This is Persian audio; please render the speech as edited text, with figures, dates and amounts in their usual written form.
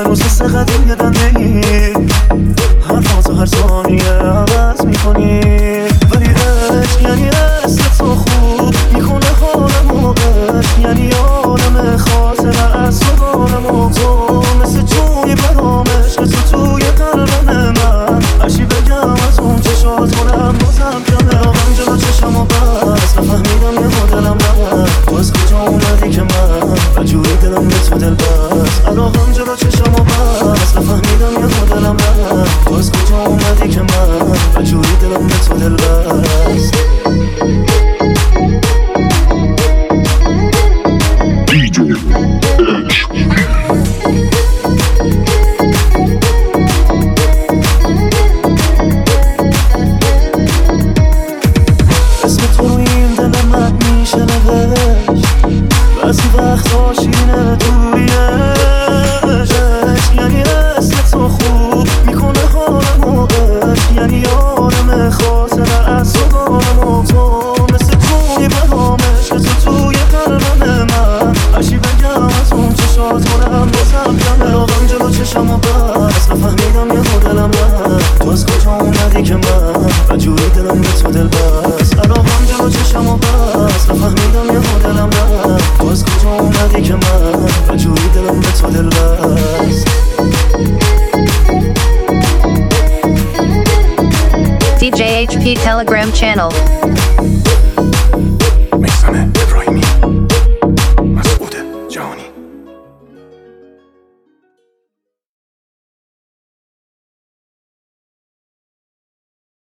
هنوز حس قدیم یادم نگی، حرفاتو هر ثانیه عوض میکنی، ولی عشق یعنی حس تو خوب میکنه حالمو، عشق یعنی عالم خاطره از تو دارم و تو مثل جوی برام عشق تو توی قلب من، هرچی بگم از اون چشات کنم بازم کمه، آقام جلو چشم و بس نفهمیدم یه دلم رفت، تو از کجا اومدی که من بجوری دلم به تو دل بست، علاقم جلو چشم و بس نفهمیدم یه دلم رفت، تو از کجا اومدی که من بجوری دلم به تو دل بست. اسم تو روی این دل من میشه نوشت، بعضی وقتا شیرینه دوریش، عشق یعنی اسم تو خوب میکنه حالمو، عشق یعنی عالم خاطره از تو دارم و تو مثل توی برام عشق تو توی قلب من، هرچی بگم از اون چشات کنم بازم کمه، آقام جلو چشم و بس نفهمیدم یه دلم رفت، تو از کجا اومدی که من بجوری دلم به تو دل بست، علاقم جلو چشم و بس نفهمیدم یه دلم رفت، تو از کجا اومدی که من بجوری دلم به تو دل بست. DJ HP Telegram channel.